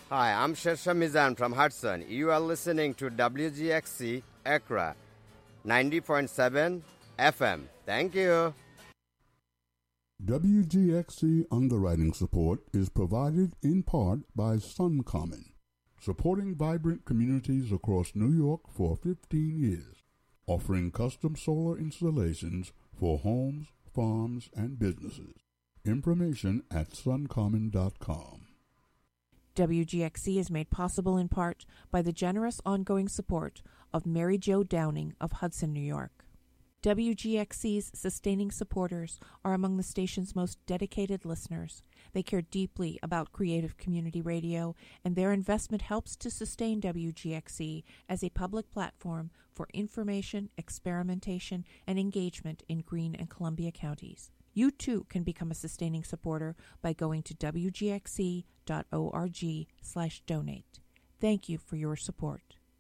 Hi, I'm Shesha Mizan from Hudson. You are listening to WGXC Accra 90.7 FM. Thank you. WGXC underwriting support is provided in part by SunCommon, supporting vibrant communities across New York for 15 years, offering custom solar installations for homes, farms, and businesses. Information at suncommon.com. WGXC is made possible in part by the generous ongoing support of Mary Jo Downing of Hudson, New York. WGXC's sustaining supporters are among the station's most dedicated listeners. They care deeply about creative community radio, and their investment helps to sustain WGXC as a public platform for information, experimentation, and engagement in Greene and Columbia counties. You too can become a sustaining supporter by going to wgxc.org/donate. Thank you for your support.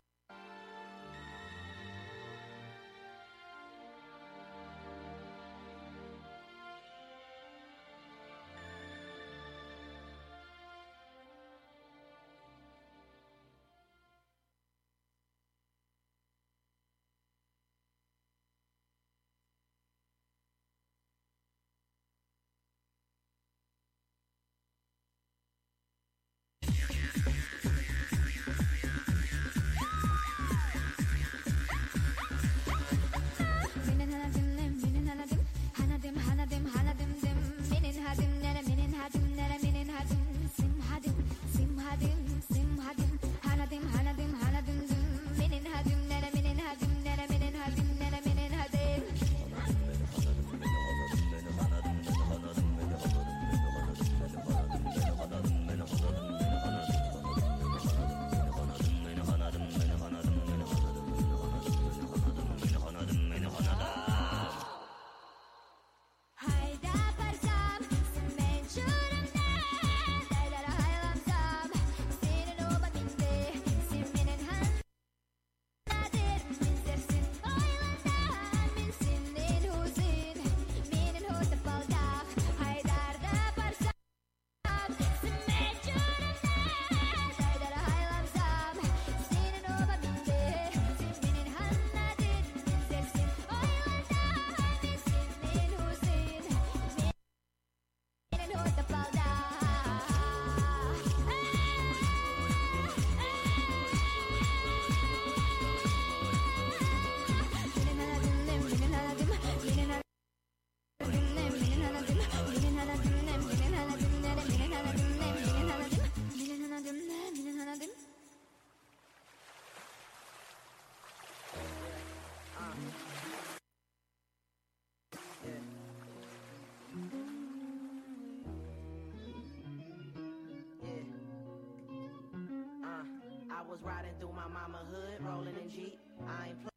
I was riding through my mama hood, rolling in Jeep. I ain't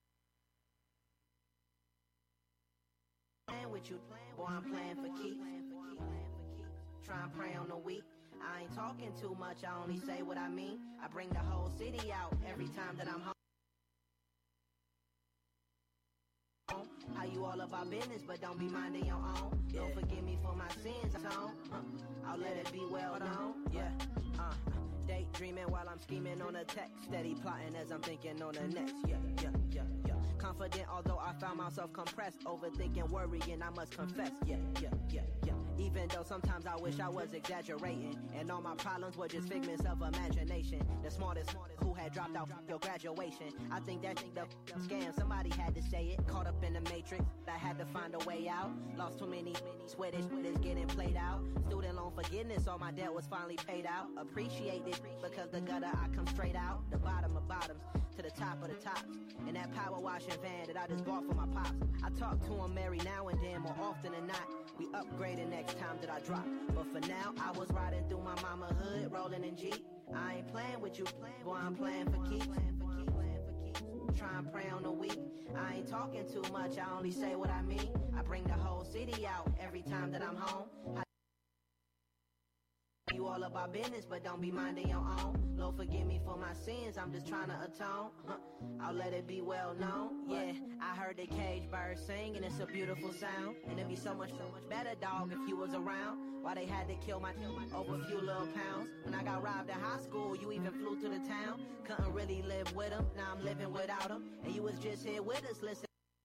playing with you, boy, I'm playing for keeps. Try and pray on the weak. I ain't talking too much, I only say what I mean. I bring the whole city out every time that I'm home. How you all about business, but don't be minding your own. Don't forgive me for my sins, I'll let it be well known. Daydreaming while I'm scheming on a text. Steady plotting as I'm thinking on the next. Confident although I found myself compressed. Overthinking, worrying, I must confess. Even though sometimes I wish I was exaggerating, and all my problems were just figments of imagination. The smartest who had dropped out your graduation. I think that the scam, somebody had to say it. Caught up in the matrix, I had to find a way out. Lost too many sweat is getting played out. Student loan forgiveness, all my debt was finally paid out. Appreciate it because the gutter I come straight out. The bottom of bottoms to the top of the tops. And that power washing van that I just bought for my pops. I talk to him every now and then, more often than not. We upgrading next time that I drop. But for now, I was riding through my mama hood, rolling in Jeep. I ain't playing with you, boy, I'm playing for keeps. Try and pray on the weak. I ain't talking too much, I only say what I mean. I bring the whole city out every time that I'm home. you all about business, but don't be minding your own. Lord, forgive me for my sins, I'm just trying to atone. I'll let it be well known. Yeah, I heard the cage bird sing, and it's a beautiful sound. And it'd be so much better, dog, if you was around. Why they had to kill my over a few little pounds. When I got robbed in high school, you even flew to the town. Couldn't really live with them, now I'm living without them. And you was just here with us, listening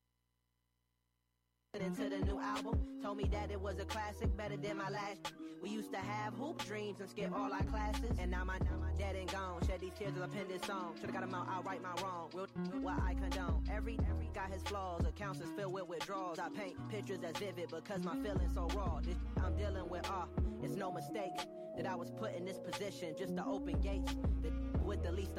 to the new album. Told me that it was a classic, better than my last. We used to have hoop dreams and skip all our classes. And now my dad ain't gone. Shed these tears as I penned this song. Should've got him out, I'll right my wrong. What I condone. Every got his flaws. Accounts is filled with withdrawals. I paint pictures as vivid because my feelings so raw. This I'm dealing with, it's no mistake that I was put in this position just to open gates. With the least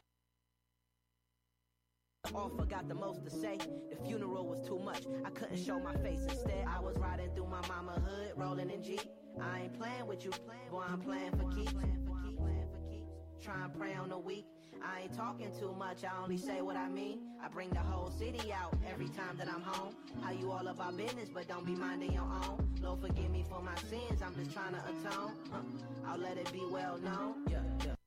all forgot the most to say. The funeral was too much, I couldn't show my face. Instead, I was riding through my mama hood, rolling in Jeep. I ain't playing with you, boy, I'm playing for keeps. Try and pray on the weak. I ain't talking too much, I only say what I mean. I bring the whole city out every time that I'm home. How you all about business, but don't be minding your own. Lord, forgive me for my sins, I'm just trying to atone. I'll let it be well known. Yeah.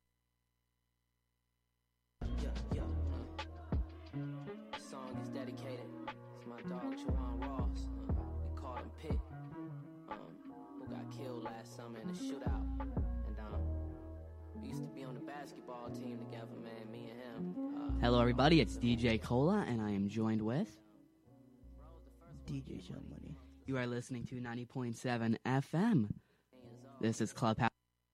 Dedicated to my dog Juwan Ross. We called him Pit, who got killed last summer in a shootout. And we used to be on the basketball team together, man, me and him. Hello, everybody. It's DJ Cola, and I am joined with DJ Young Money. You are listening to 90.7 FM. This is Clubhouse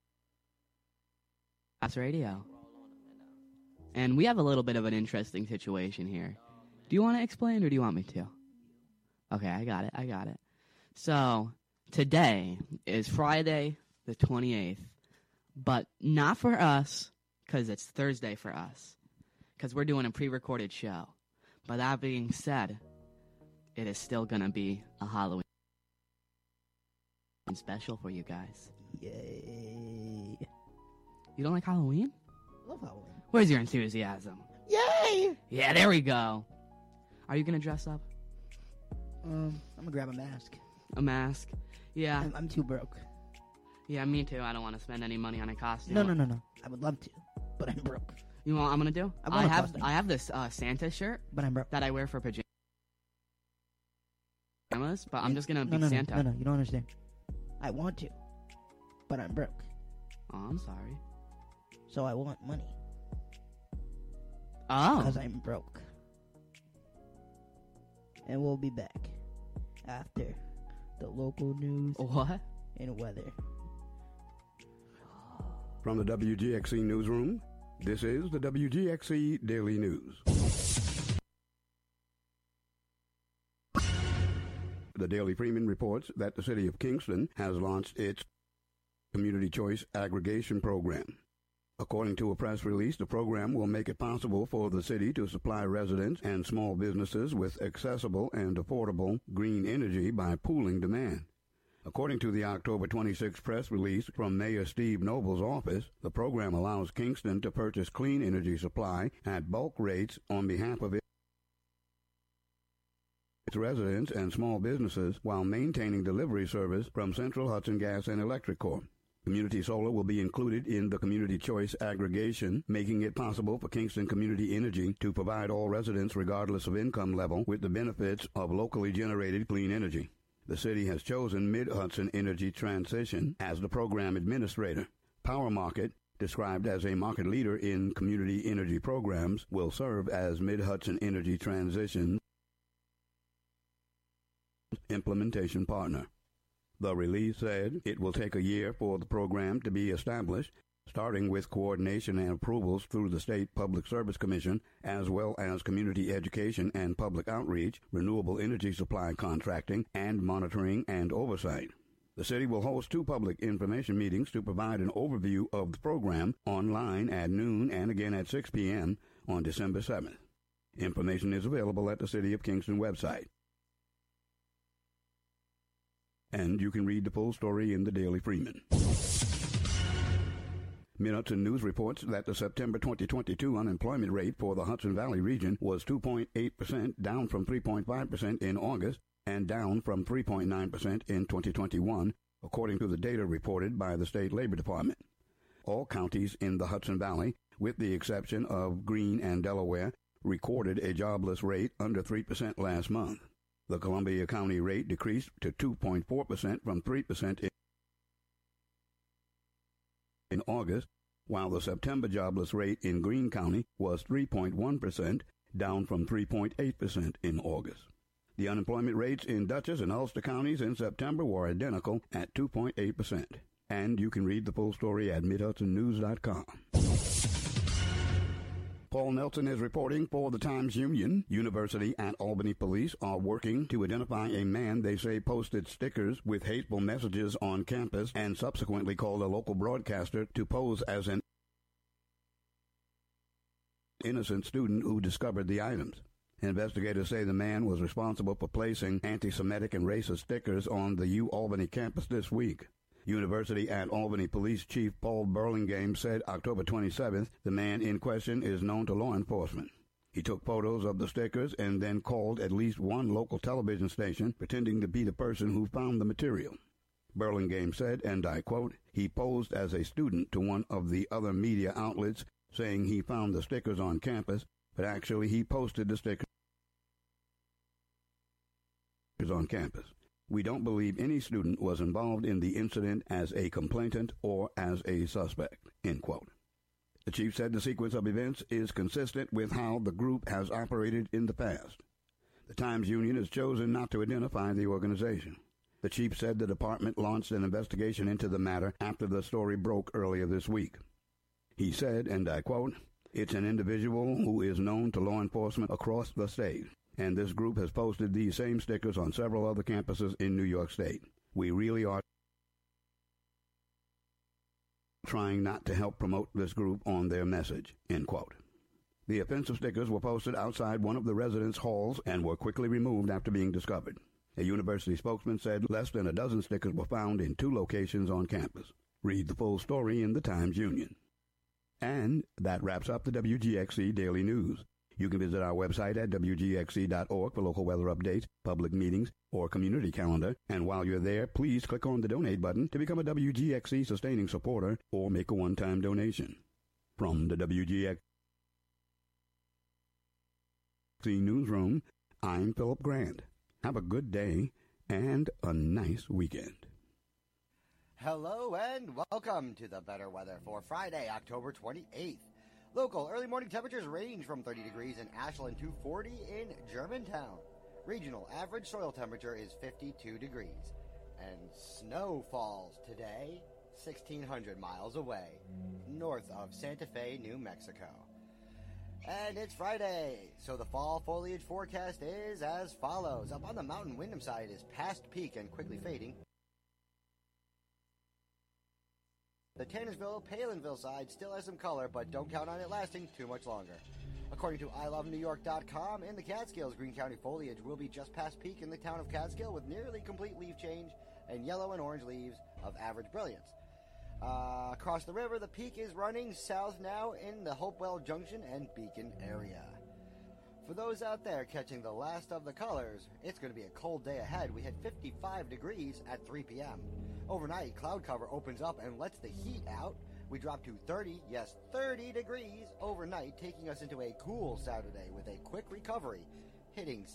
Radio, and we have a little bit of an interesting situation here. Do you want to explain, or do you want me to? Okay, I got it. So, today is Friday the 28th, but not for us, because it's Thursday for us, because we're doing a pre-recorded show. But that being said, it is still going to be a Halloween special for you guys. Yay. You don't like Halloween? Love Halloween. Where's your enthusiasm? Yay! Yeah, there we go. Are you going to dress up? I'm going to grab a mask. A mask? Yeah. I'm too broke. Yeah, me too. I don't want to spend any money on a costume. No. I would love to, but I'm broke. You know what I'm going to do? I have this Santa shirt but I'm broke. that I wear for pajamas, but I'm just going to be Santa. No, you don't understand. I want to, but I'm broke. Oh, I'm sorry. So I want money. Oh. Because I'm broke. And we'll be back after the local news What? and weather. From the WGXC Newsroom, this is the WGXC Daily News. The Daily Freeman reports that the city of Kingston has launched its Community Choice Aggregation Program. According to a press release, the program will make it possible for the city to supply residents and small businesses with accessible and affordable green energy by pooling demand. According to the October 26 press release from Mayor Steve Noble's office, the program allows Kingston to purchase clean energy supply at bulk rates on behalf of its residents and small businesses while maintaining delivery service from Central Hudson Gas and Electric Corp. Community solar will be included in the Community Choice Aggregation, making it possible for Kingston Community Energy to provide all residents, regardless of income level, with the benefits of locally generated clean energy. The city has chosen Mid-Hudson Energy Transition as the program administrator. Power Market, described as a market leader in community energy programs, will serve as Mid-Hudson Energy Transition implementation partner. The release said it will take a year for the program to be established, starting with coordination and approvals through the State Public Service Commission, as well as community education and public outreach, renewable energy supply contracting, and monitoring and oversight. The city will host 2 public information meetings to provide an overview of the program online at noon and again at 6 p.m. on December 7th. Information is available at the City of Kingston website. And you can read the full story in the Daily Freeman. Mid-Hudson News reports that the September 2022 unemployment rate for the Hudson Valley region was 2.8%, down from 3.5% in August and down from 3.9% in 2021, according to the data reported by the State Labor Department. All counties in the Hudson Valley, with the exception of Greene and Delaware, recorded a jobless rate under 3% last month. The Columbia County rate decreased to 2.4% from 3% in August, while the September jobless rate in Greene County was 3.1%, down from 3.8% in August. The unemployment rates in Dutchess and Ulster counties in September were identical at 2.8%. And you can read the full story at MidHudsonNews.com. Paul Nelson is reporting for the Times-Union. University at Albany police are working to identify a man they say posted stickers with hateful messages on campus and subsequently called a local broadcaster to pose as an innocent student who discovered the items. Investigators say the man was responsible for placing anti-Semitic and racist stickers on the U-Albany campus this week. University at Albany Police Chief Paul Burlingame said October 27th the man in question is known to law enforcement. He took photos of the stickers and then called at least one local television station pretending to be the person who found the material. Burlingame said, and I quote, he posed as a student to one of the other media outlets saying he found the stickers on campus, but actually he posted the stickers on campus. We don't believe any student was involved in the incident as a complainant or as a suspect, end quote. The chief said the sequence of events is consistent with how the group has operated in the past. The Times-Union has chosen not to identify the organization. The chief said the department launched an investigation into the matter after the story broke earlier this week. He said, and I quote, it's an individual who is known to law enforcement across the state, and this group has posted these same stickers on several other campuses in New York State. We really are trying not to help promote this group on their message, end quote. The offensive stickers were posted outside one of the residence halls and were quickly removed after being discovered. A university spokesman said less than a dozen stickers were found in 2 locations on campus. Read the full story in the Times-Union. And that wraps up the WGXC Daily News. You can visit our website at wgxc.org for local weather updates, public meetings, or community calendar. And while you're there, please click on the donate button to become a WGXC sustaining supporter or make a one-time donation. From the WGXC Newsroom, I'm Philip Grant. Have a good day and a nice weekend. Hello and welcome to the better weather for Friday, October 28th. Local early morning temperatures range from 30 degrees in Ashland to 40 in Germantown. Regional average soil temperature is 52 degrees. And snow falls today, 1,600 miles away, north of Santa Fe, New Mexico. And it's Friday, so the fall foliage forecast is as follows. Up on the mountain, Windham side is past peak and quickly fading. The Tannersville, Palinville side still has some color, but don't count on it lasting too much longer. According to ilovenewyork.com, in the Catskills, Greene County foliage will be just past peak in the town of Catskill with nearly complete leaf change and yellow and orange leaves of average brilliance. Across the river, the peak is running south now in the Hopewell Junction and Beacon area. For those out there catching the last of the colors, it's going to be a cold day ahead. We hit 55 degrees at 3 p.m. Overnight, cloud cover opens up and lets the heat out. We drop to 30 degrees overnight, taking us into a cool Saturday with a quick recovery, hitting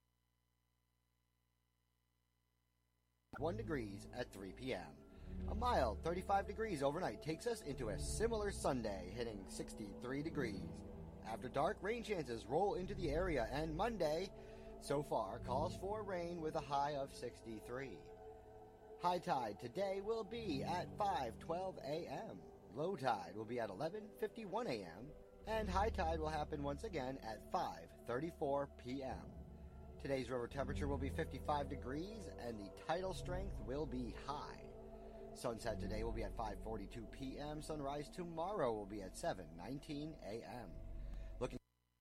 61 degrees at 3 p.m. A mild 35 degrees overnight takes us into a similar Sunday, hitting 63 degrees. After dark, rain chances roll into the area, and Monday, so far, calls for rain with a high of 63. High tide today will be at 5:12 a.m. Low tide will be at 11:51 a.m. And high tide will happen once again at 5:34 p.m. Today's river temperature will be 55 degrees, and the tidal strength will be high. Sunset today will be at 5:42 p.m. Sunrise tomorrow will be at 7:19 a.m. Looking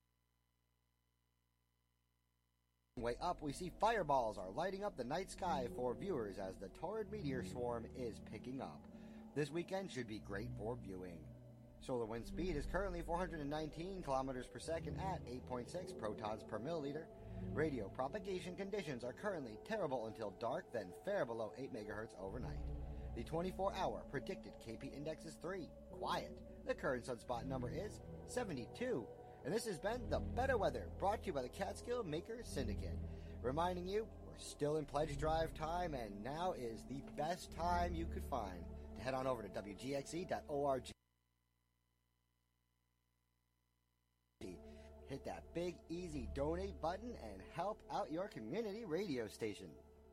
way up, we see fireballs are lighting up the night sky for viewers as the Taurid meteor swarm is picking up. This weekend should be great for viewing. Solar wind speed is currently 419 kilometers per second at 8.6 protons per milliliter. Radio propagation conditions are currently terrible until dark, then fair below 8 megahertz overnight. The 24-hour predicted KP index is 3. Quiet. The current sunspot number is 72. And this has been The Better Weather, brought to you by the Catskill Makers Syndicate. Reminding you, we're still in pledge drive time, and now is the best time you could find to head on over to WGXE.org. Hit that big, easy donate button and help out your community radio station.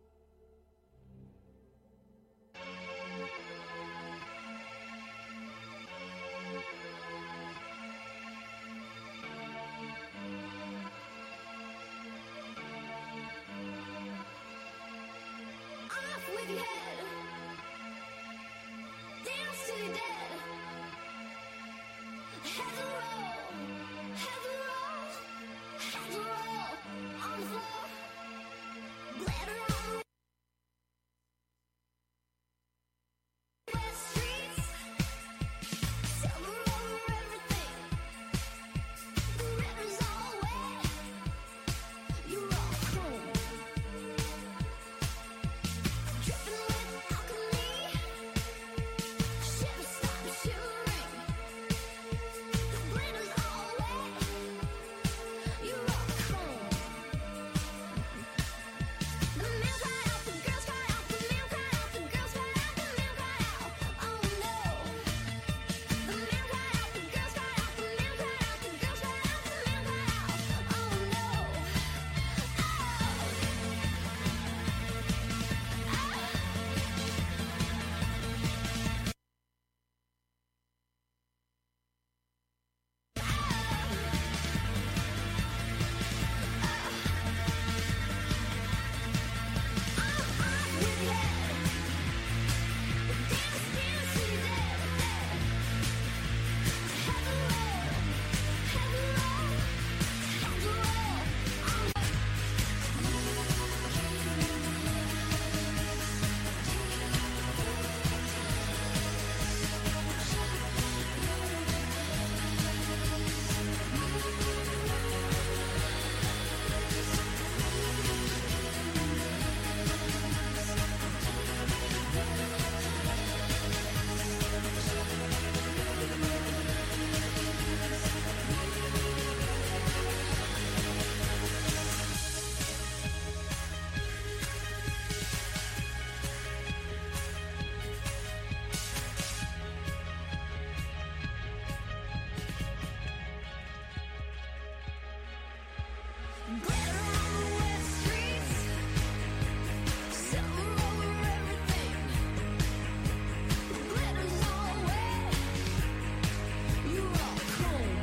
Off with your head, dance till you're dead. Heads will roll, heads will roll, heads will roll on the floor. Glitter on the west streets, silver over everything. The river's all wet, you're all chrome. Dripping with alchemy, shivers stop shivering. The glitter's all wet, you're all chrome. The men cry out, the girls cry out, the men cry out, the girls cry out, the men cry out. Oh no. The men cry out, the girls cry out, the men cry out, the girls cry out, the men cry out. Oh no. Glitter on the west streets, silver over everything. The glitter's all wet, you're all chrome.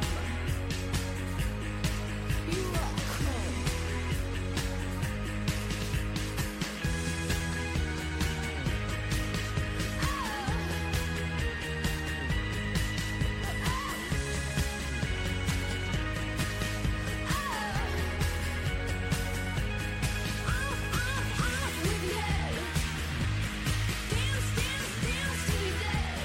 You're all chrome. Off with your head, dance, dance, dance till you're dead.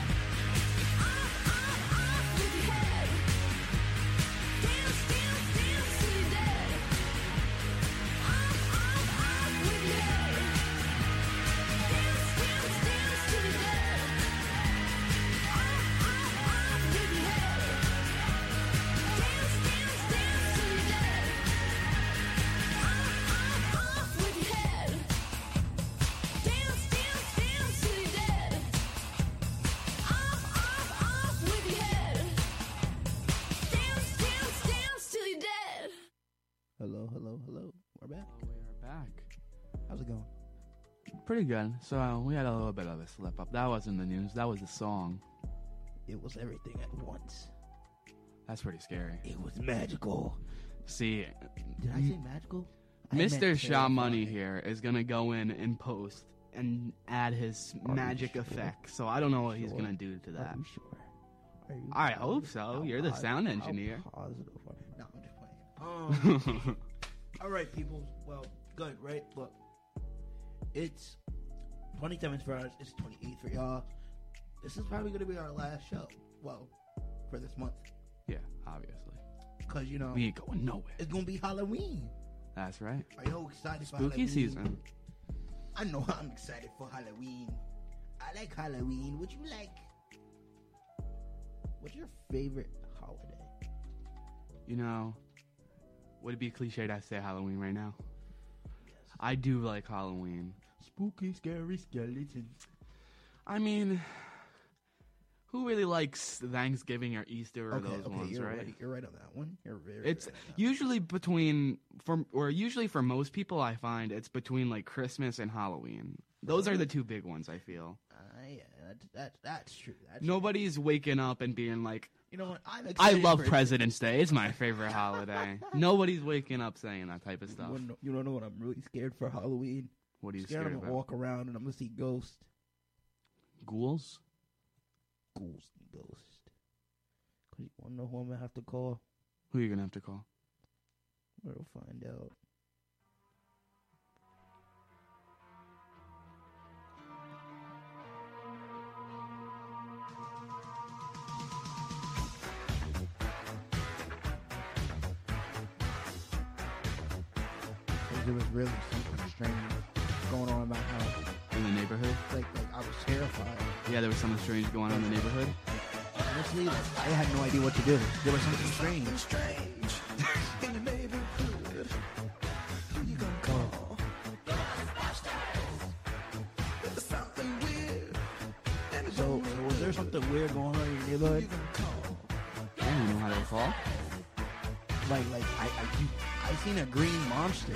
Off with your head, dance, dance, dance till you're dead. Off with your head, dance, dance, dance till you're dead. Off with your head, dance, dance, dance till you're dead. Off with your head, dance, dance, dance till you're dead. Off with your head, dance, dance, dance till you're dead. Hello, hello, hello. We're back. We're back. How's it going? Pretty good. So we had a little bit of a slip up. That wasn't the news. That was the song. It was everything at once. That's pretty scary. It was magical. See, Did I say magical? I meant Mr. Shaw Money terrifying. here is gonna go in post and add his Are you magic sure? effect. So I don't know what he's Sure? gonna do to that. Are you sure? Are you I positive? hope so. How You're the posi- sound how engineer. Positive. No, I'm just playing. All right, people. Well, good, right? Look, it's 27th for us. It's 28th for y'all. This is probably going to be our last show. Well, for this month. Yeah, obviously. Because, you know, We ain't going nowhere. it's going to be Halloween. That's right. Are you excited for Spooky Halloween? season. I know I'm excited for Halloween. I like Halloween. What you like? What's your favorite holiday? You know, would it be cliche to say Halloween right now? I do like Halloween. Spooky, scary skeletons. I mean, who really likes Thanksgiving or Easter or those ones, you're right? You're right on that one. You're very It's right on that usually usually for most people, I find it's between like Christmas and Halloween. Those are the two big ones, I feel. Yeah, that's true. Nobody's waking up and being like, You know what? I'm I excited love for President's Day. It's my favorite holiday. Nobody's waking up saying that type of stuff. You don't know what I'm really scared for Halloween? What are you Scared scared I'm gonna about? walk around and I'm gonna see ghosts. Ghouls? Ghouls and ghosts. Cause you wanna know who I'm gonna have to call? Who are you going to have to call? We'll find out. It was really something strange going on in my house. In the neighborhood? Like I was terrified. Yeah, there was something strange going on in the neighborhood. Honestly, I had no idea what to do. There was something strange. So was there something weird going on in your neighborhood? Yeah, you know how to call? Like I seen a green monster.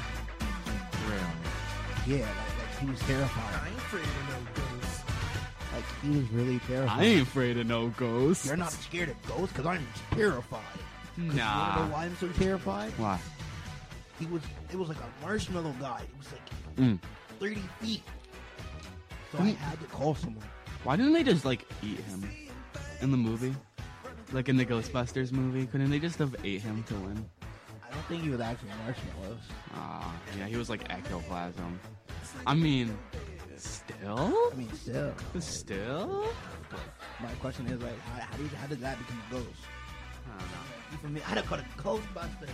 Really? Yeah, like he was terrified. I ain't afraid of no ghosts. Like he was really terrified. I ain't afraid of no ghosts. You're not scared of ghosts because I'm terrified. 'Cause You wanna Nah. know why I'm so terrified? Why? It was like a marshmallow guy. It was like Mm. 30 feet. So I had to call someone. Why didn't they just, like, eat him in the movie? Like in the Ghostbusters movie? Couldn't they just have ate him to win? I don't think he was actually marshmallows. Yeah, he was like ectoplasm. I mean, still? I mean, still. Still? My question is like, how did that become a ghost? I don't know. You feel me? I'd have called it Ghostbusters.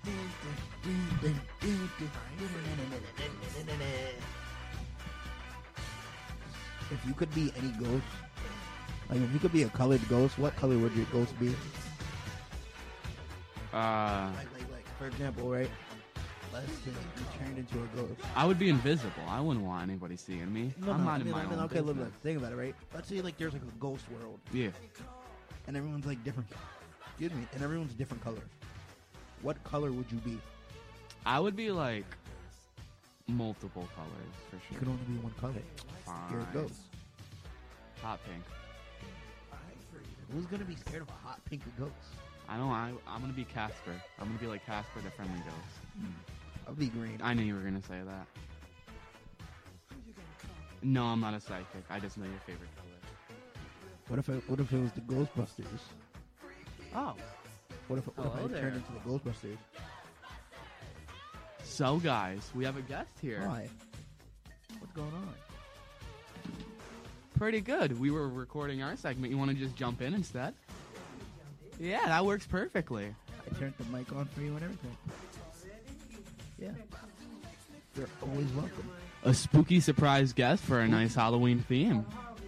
If you could be any ghost, like if you could be a colored ghost, what color would your ghost be? Like, for example, right? Let's say you turned into a ghost. I would be invisible. I wouldn't want anybody seeing me. I'm not in my own okay, look, business. think about it, right? Let's say like there's like a ghost world, Yeah. and everyone's like different. Excuse me, and everyone's different colors. What color would you be? I would be like multiple colors for You sure. could only be one color. You're a Fine. ghost. Hot pink. Who's gonna be scared of a hot pink ghost? I know. I'm gonna be Casper. I'm gonna be like Casper, the friendly ghost. I'll be green. I knew you were gonna say that. No, I'm not a psychic. I just know your favorite color. What if it was the Ghostbusters? Oh. What if Hello I there. turned into the Ghostbusters? So, guys, we have a guest here. Why? What's going on? Pretty good. We were recording our segment. You want to just jump in instead? Yeah, that works perfectly. I turned the mic on for you and everything. Yeah. You're always welcome. A spooky surprise guest for a nice Halloween theme.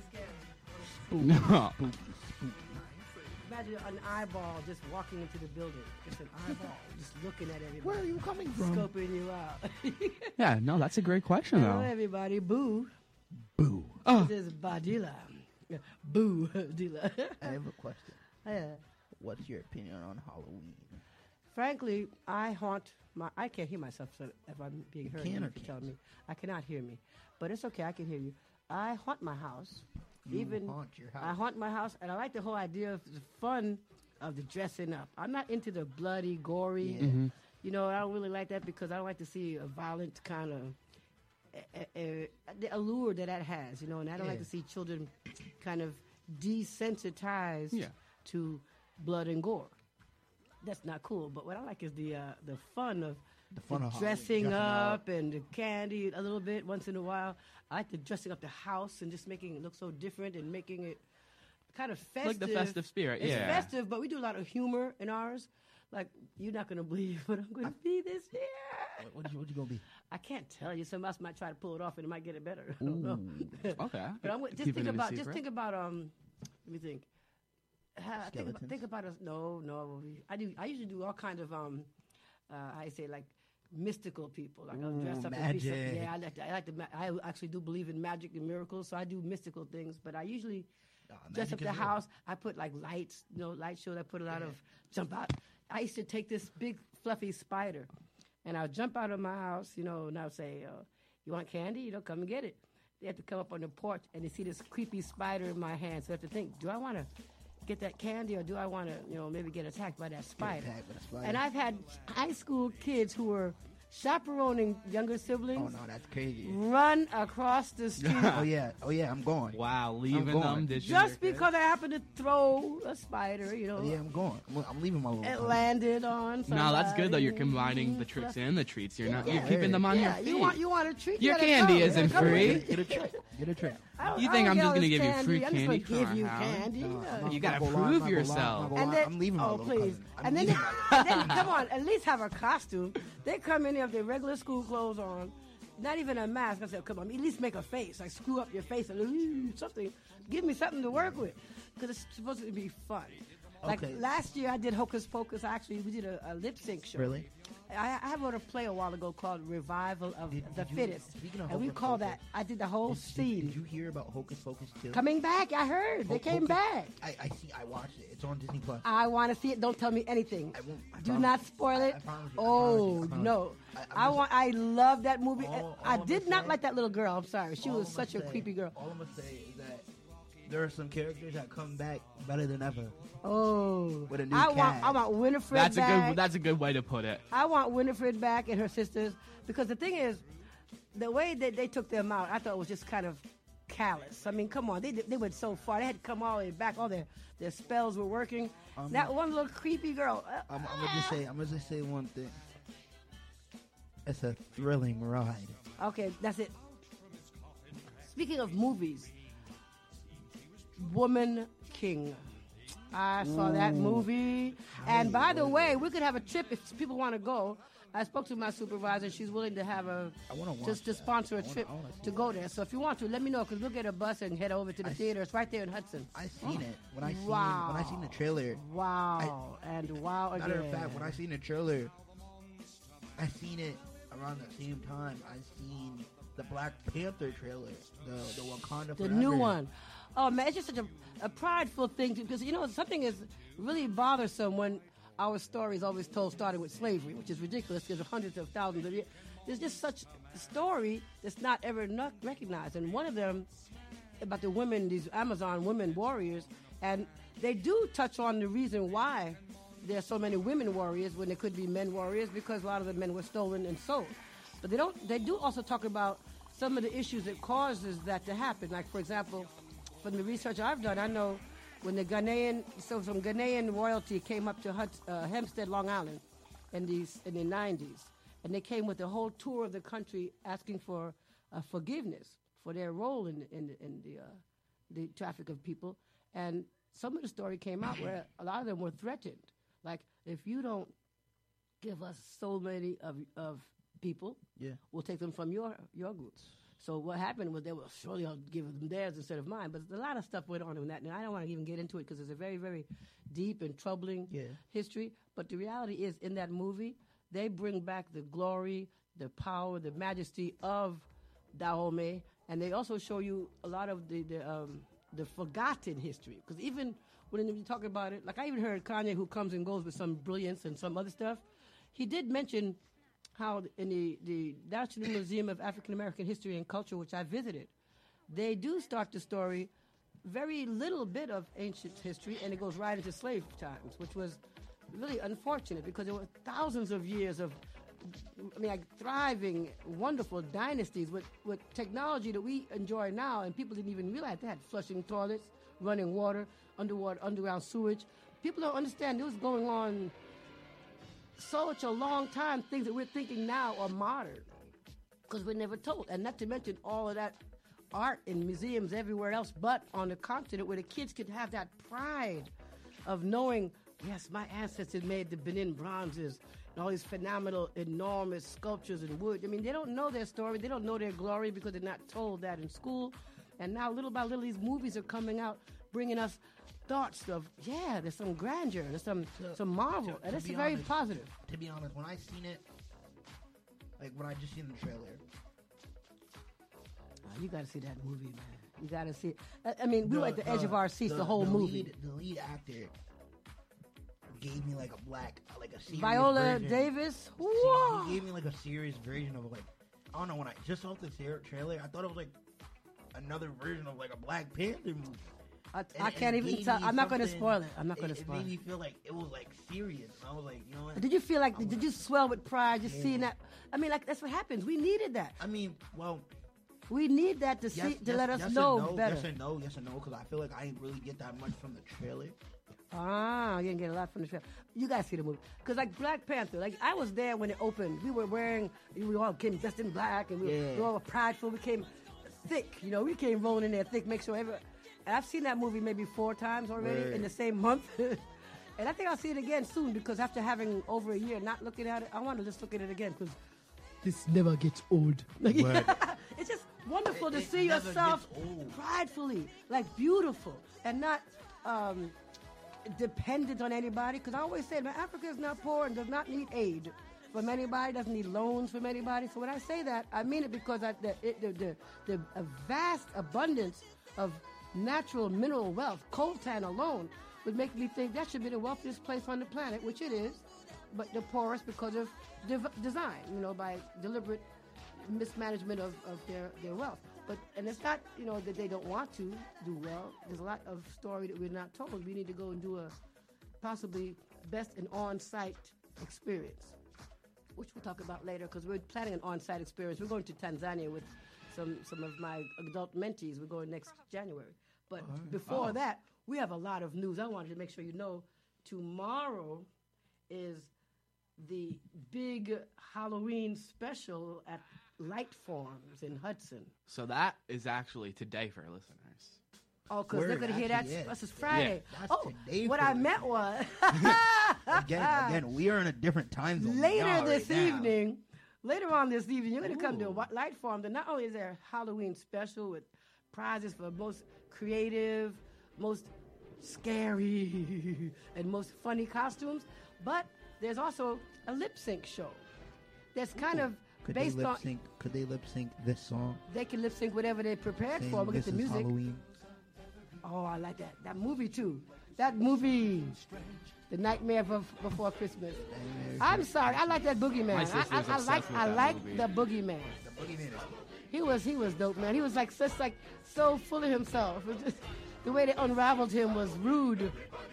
No. Imagine an eyeball just walking into the building. Just an eyeball, just looking at everybody. Where are you coming from? Scoping you out. Yeah, no, that's a great question, Hello, though. everybody. Boo. Boo. Oh, This is Badila. Boo, Dila. I have a question. Yeah. What's your opinion on Halloween? Frankly, I can't hear myself so if I'm being heard. can or You tell me. I cannot hear me. But it's okay, I can hear you. I haunt my house. You haunt your house. I haunt my house, and I like the whole idea of the fun of the dressing up. I'm not into the bloody, gory. Yeah. You know, I don't really like that because I don't like to see a violent kind of the allure that has, you know, and I don't like to see children kind of desensitized to blood and gore. That's not cool. But what I like is the fun of of dressing Halloween, up and the candy a little bit once in a while. I like the dressing up the house and just making it look so different and making it kind of festive. like the festive spirit, It's yeah. festive, but we do a lot of humor in ours. Like, you're not going to believe what I'm going to be this year. What you gonna be? I can't tell you. Somebody else might try to pull it off, and it might get it better. I don't know. Okay. But just Keep it think a about. secret. Just think about. Let me think. Skeletons? Think about us. No. I do. I usually do all kinds of. I say like mystical people. Like I'll dress up and be magic. something. Yeah, I like to. I actually do believe in magic and miracles, so I do mystical things. But I usually dress magic up the is real. house. I put like lights. Light shows. I put a lot of jump out. I used to take this big fluffy spider, and I'll jump out of my house. And I'll say, "You want candy? Come and get it." They have to come up on the porch and they see this creepy spider in my hand. So they have to think, do I want to get that candy or do I want to, maybe get attacked by that spider? And I've had high school kids who were chaperoning younger siblings Oh no, that's crazy. run across the street Oh yeah, I'm going. Wow, leaving going. them. Ditching just their because I happened to throw a spider, Oh, yeah, I'm going. I'm leaving my little. it cousin. landed on kids. somebody. No, that's good though. You're combining the tricks and the treats. You're not. You're keeping them on your feet. You want a treat? Your You gotta candy come. isn't Come free. with it. Get a trick. Get a trick. You think I'm just gonna give you candy. free I'm just candy gonna give from you our house? candy. You gotta I'm not gonna lie, prove I'm not gonna yourself. lie, I'm not gonna lie. I'm leaving my oh little please, cousin. I'm and then, leaving my- then come on, at least have a costume. They come in here with their regular school clothes on, not even a mask. I said, come on, at least make a face, like screw up your face and something. Give me something to work with, because it's supposed to be fun. Like Okay. last year, I did Hocus Pocus. Actually, we did a lip sync show. Really? I wrote a play a while ago called Revival of Did the you- Fittest, speaking of and we Hocus call Pocus, that. I did the whole scene. Did you hear about Hocus Pocus 2? Coming back, I heard they came back. I watched it. It's on Disney Plus. I want to see it. Don't tell me anything. I won't. I Do promise. not spoil it. I promise you, I Oh promise you. no! I'm just- I love that movie. All I I'm did gonna not say- like that little girl. I'm sorry. She All was I'm such a gonna say- creepy girl. All I'm gonna say is that there are some characters that come back better than ever. Oh, With a new I want cast. Winifred That's a back. good. That's a good way to put it. I want Winifred back and her sisters, because the thing is, the way that they took them out, I thought was just kind of callous. I mean, come on, they went so far. They had to come all the way back. All their spells were working. That one little creepy girl. I'm gonna just say one thing. It's a thrilling ride. Okay, that's it. Speaking of movies, Woman King. I saw that movie. And by the way, we could have a trip if people want to go. I spoke to my supervisor. She's willing to have I wanna watch just to that. sponsor a I wanna- trip I wanna see to go there. So if you want to, let me know, because we'll get a bus and head over to the theater. It's right there in Hudson. I seen it when I seen the Wow. trailer. Wow. And wow again. Matter of fact, when I seen the trailer, I seen it around the same time I seen the Black Panther trailer, the Wakanda The Forever. new one. Oh man, it's just such a prideful thing, because something is really bothersome when our story is always told starting with slavery, which is ridiculous because of hundreds of thousands of years. There's just such a story that's not ever not recognized, and one of them about the women, these Amazon women warriors, and they do touch on the reason why there's so many women warriors when there could be men warriors, because a lot of the men were stolen and sold. But they do also talk about some of the issues that causes that to happen. Like, for example, from the research I've done, I know when some Ghanaian royalty came up to Hempstead, Long Island in the 90s, and they came with a whole tour of the country asking for forgiveness for their role in the traffic of people. And some of the story came out where a lot of them were threatened. Like, if you don't give us so many of people, we'll take them from your group. So what happened was they were, surely I'll give them theirs instead of mine. But a lot of stuff went on in that. And I don't want to even get into it because it's a very, very deep and troubling history. But the reality is, in that movie, they bring back the glory, the power, the majesty of Dahomey. And they also show you a lot of the forgotten history. Because even when you talk about it, like I even heard Kanye, who comes and goes with some brilliance and some other stuff, he did mention how in the National Museum of African American History and Culture, which I visited, they do start the story very little bit of ancient history, and it goes right into slave times, which was really unfortunate because there were thousands of years of, thriving, wonderful dynasties with technology that we enjoy now, and people didn't even realize they had flushing toilets, running water, underground sewage. People don't understand it was going on such a long time. Things that we're thinking now are modern because we're never told. And not to mention all of that art in museums everywhere else but on the continent, where the kids could have that pride of knowing Yes, my ancestors made the Benin bronzes and all these phenomenal, enormous sculptures in wood. I mean, they don't know their story. They don't know their glory because they're not told that in school. And now, little by little, these movies are coming out, bringing us thoughts of, yeah, there's some grandeur, there's some marvel. And it's very positive. To be honest, when I seen it, like when I just seen the trailer. You got to see that movie, man. You got to see it. I mean, we were at the edge of our seats the whole movie. The lead actor gave me like a serious Viola version. Davis. See, Whoa. he gave me like a serious version of like, I don't know, when I just saw the trailer, I thought it was like another version of like a Black Panther movie. I can't even tell. I'm not going to spoil it. I'm not going to spoil It made it. me feel like it was like serious. I was like, you know what? Did you feel like, did you swell with pride just seeing that? I mean, like, that's what happens. We needed that. I mean, well, We need that to see, to let us yes know and no, better. Yes and no, because I feel like I didn't really get that much from the trailer. Ah, you didn't get a lot from the trailer. You guys see the movie. Because, like, Black Panther, like, I was there when it opened. We all came dressed in black, and we all were prideful. We came thick, you know. We came rolling in there thick, make sure everyone. And I've seen that movie maybe 4 times already in the same month. And I think I'll see it again soon because after having over a year not looking at it, I want to just look at it again because this never gets old. Like, it's just wonderful to see never yourself gets old. pridefully, like beautiful, and not dependent on anybody. Because I always say, man, Africa is not poor and does not need aid from anybody, doesn't need loans from anybody. So when I say that, I mean it because the vast abundance of natural mineral wealth, coltan alone, would make me think that should be the wealthiest place on the planet, which it is, but the poorest because of design, you know, by deliberate mismanagement of their wealth. And it's not, you know, that they don't want to do well. There's a lot of story that we're not told. We need to go and do a possibly best an on-site experience, which we'll talk about later because we're planning an on-site experience. We're going to Tanzania with some of my adult mentees. We're going next January. But before that, we have a lot of news. I wanted to make sure you know tomorrow is the big Halloween special at Light Farms in Hudson. So that is actually today for our listeners. Oh, because they're going to hear that. This is Friday. That's Oh, today what for I us. meant was Again, we are in a different time zone. later now, this right now. evening. Later on this evening, you're going to come to Light Farm. And not only is there a Halloween special with prizes for most creative, most scary, and most funny costumes, but there's also a lip sync show. That's kind of Could based they on. lip sync? Could they lip sync this song? They can lip sync whatever they're prepared Saying for. We'll get this the is music. Halloween. Oh, I like that. That movie too. That movie, The Nightmare Before Christmas. I'm sorry. I like that Boogeyman. My sister's obsessed with I that like movie. the Boogeyman. The Boogeyman is He was dope, man. He was like so full of himself. It just, the way they unraveled him was rude.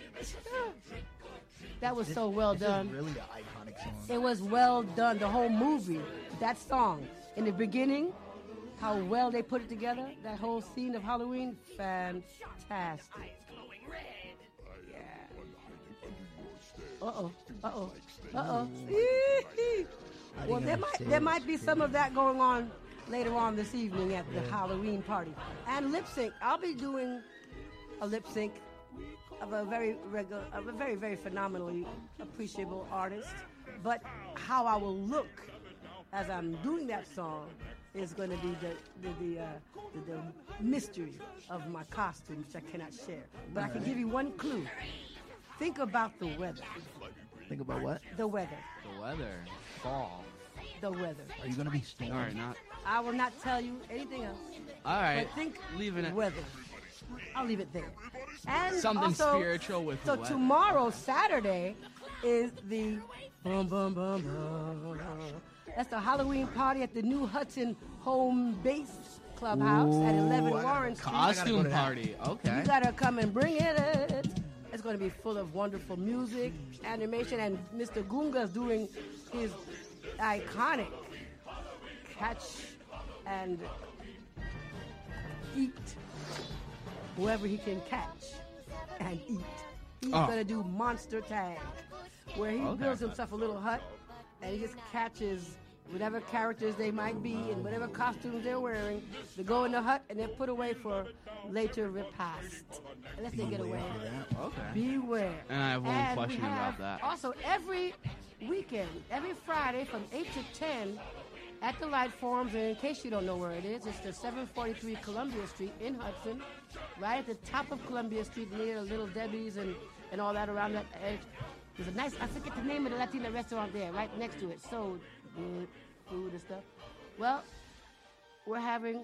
That was so well this done. is really an iconic song. It was well done. The whole movie, that song in the beginning, how well they put it together. That whole scene of Halloween, fantastic. Uh-oh. Well, there might be some of that going on later on this evening at the Halloween party. And lip sync. I'll be doing a lip sync of a very, very phenomenally appreciable artist. But how I will look as I'm doing that song is going to be the mystery of my costume, which I cannot share. But I can give you one clue. Think about the weather. Think about what? The weather. The weather, fall. The weather. Are you gonna be stormed? All right, not. I will not tell you anything else. All right, But think leaving it. weather. I'll leave it there. And Something also, spiritual with so the weather. tomorrow, Saturday, is the bum bum bum bum. That's the Halloween party at the New Hudson Home Base Clubhouse at 11 Warren Street. Costume party. Okay. You gotta come and bring it. It's gonna be full of wonderful music, animation, and Mr. Gunga's doing his iconic catch and eat whoever he can catch and eat. He's gonna do Monster Tag, where he builds himself a little hut and he just catches whatever characters they might be and whatever costumes they're wearing. They go in the hut and they're put away for later repast. Unless they get away. Okay. Beware. And I have one And question we have about that. Also, every weekend, every Friday from 8 to 10 at the Light Forums, and in case you don't know where it is, it's the 743 Columbia Street in Hudson, right at the top of Columbia Street near Little Debbie's and all that around that edge. There's a nice, I forget the name of the Latina restaurant there, right next to it. So good food and stuff. Well, we're having